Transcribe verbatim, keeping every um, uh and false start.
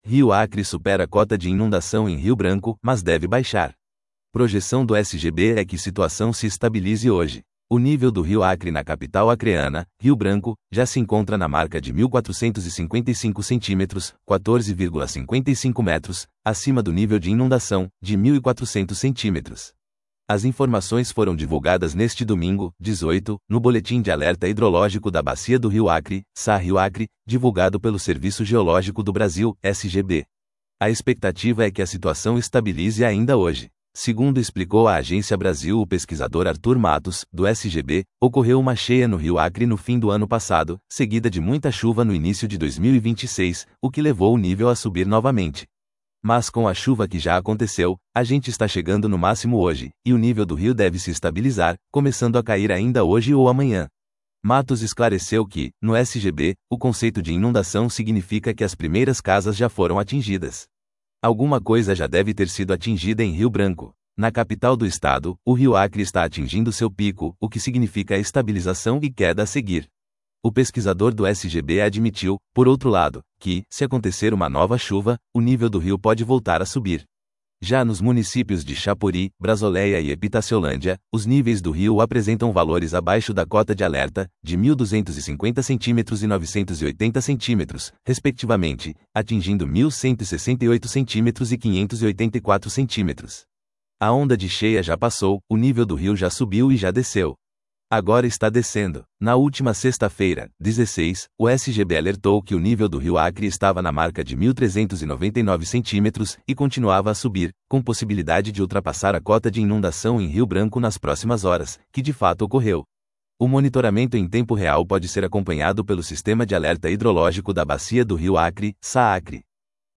Rio Acre supera a cota de inundação em Rio Branco, mas deve baixar. Projeção do S G B é que a situação se estabilize hoje. O nível do Rio Acre na capital acreana, Rio Branco, já se encontra na marca de mil quatrocentos e cinquenta e cinco centímetros, quatorze vírgula cinquenta e cinco metros, acima do nível de inundação, de mil e quatrocentos centímetros. As informações foram divulgadas neste domingo, dezoito, no Boletim de Alerta Hidrológico da Bacia do Rio Acre, S A Rio Acre, divulgado pelo Serviço Geológico do Brasil, S G B. A expectativa é que a situação estabilize ainda hoje. Segundo explicou a Agência Brasil o pesquisador Arthur Matos, do S G B, ocorreu uma cheia no Rio Acre no fim do ano passado, seguida de muita chuva no início de dois mil e vinte e seis, o que levou o nível a subir novamente. Mas com a chuva que já aconteceu, a gente está chegando no máximo hoje, e o nível do rio deve se estabilizar, começando a cair ainda hoje ou amanhã. Matos esclareceu que, no S G B, o conceito de inundação significa que as primeiras casas já foram atingidas. Alguma coisa já deve ter sido atingida em Rio Branco. Na capital do estado, o Rio Acre está atingindo seu pico, o que significa a estabilização e queda a seguir. O pesquisador do S G B admitiu, por outro lado, que, se acontecer uma nova chuva, o nível do rio pode voltar a subir. Já nos municípios de Chapuri, Brasoleia e Epitaciolândia, os níveis do rio apresentam valores abaixo da cota de alerta, de mil duzentos e cinquenta centímetros e novecentos e oitenta centímetros, respectivamente, atingindo mil cento e sessenta e oito centímetros e quinhentos e oitenta e quatro centímetros. A onda de cheia já passou, o nível do rio já subiu e já desceu. Agora está descendo. Na última sexta-feira, dezesseis, o S G B alertou que o nível do Rio Acre estava na marca de mil trezentos e noventa e nove centímetros e continuava a subir, com possibilidade de ultrapassar a cota de inundação em Rio Branco nas próximas horas, que de fato ocorreu. O monitoramento em tempo real pode ser acompanhado pelo Sistema de Alerta Hidrológico da Bacia do Rio Acre, S A Acre.